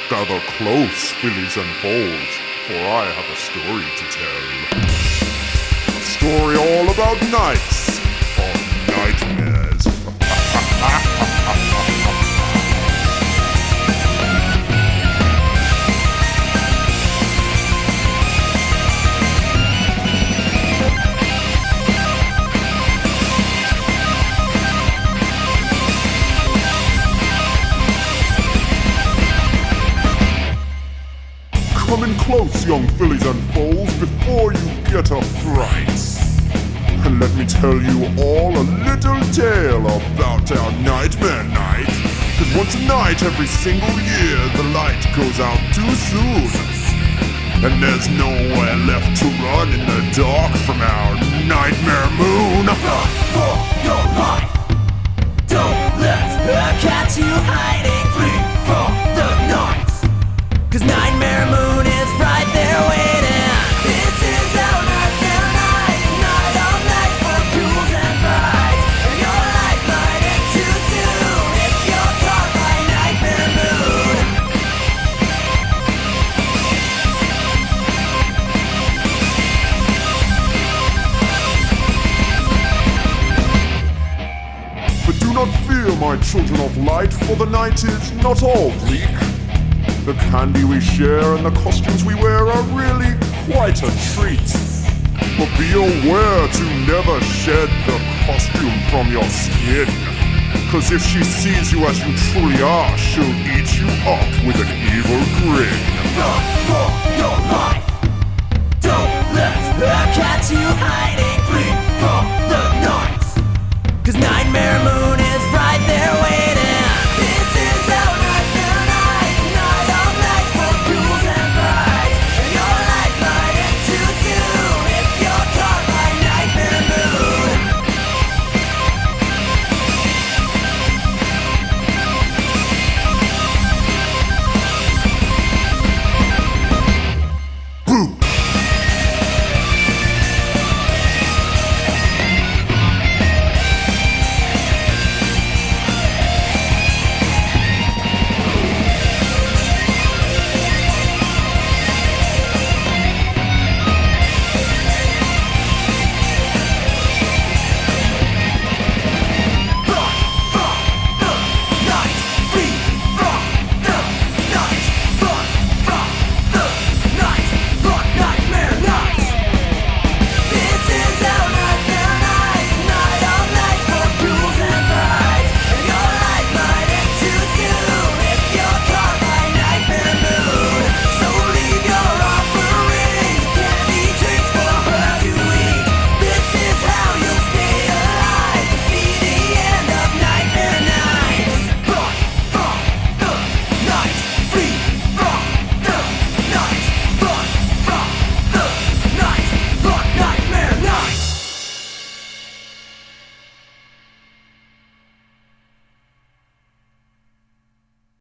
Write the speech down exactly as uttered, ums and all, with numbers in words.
Gather close, fillies and foals, for I have a story to tell. A story all about nights or nightmares. Come in close, young fillies and foals, before you get a fright. And let me tell you all a little tale about our nightmare night. Cause once a night every single year the light goes out too soon. And there's nowhere left to run in the dark from our nightmare moon. Run for your life. Don't let her catch you hiding. Flee from the night. Cause Nightmare Moon is right there waiting. This is our nightmare night. Night all night for duels and fights. And your life might end too soon if you're caught by Nightmare Moon. But do not fear, my children of light, for the night is not all bleak. The candy we share and the costumes we wear are really quite a treat. But be aware to never shed the costume from your skin. Cause if she sees you as you truly are, she'll eat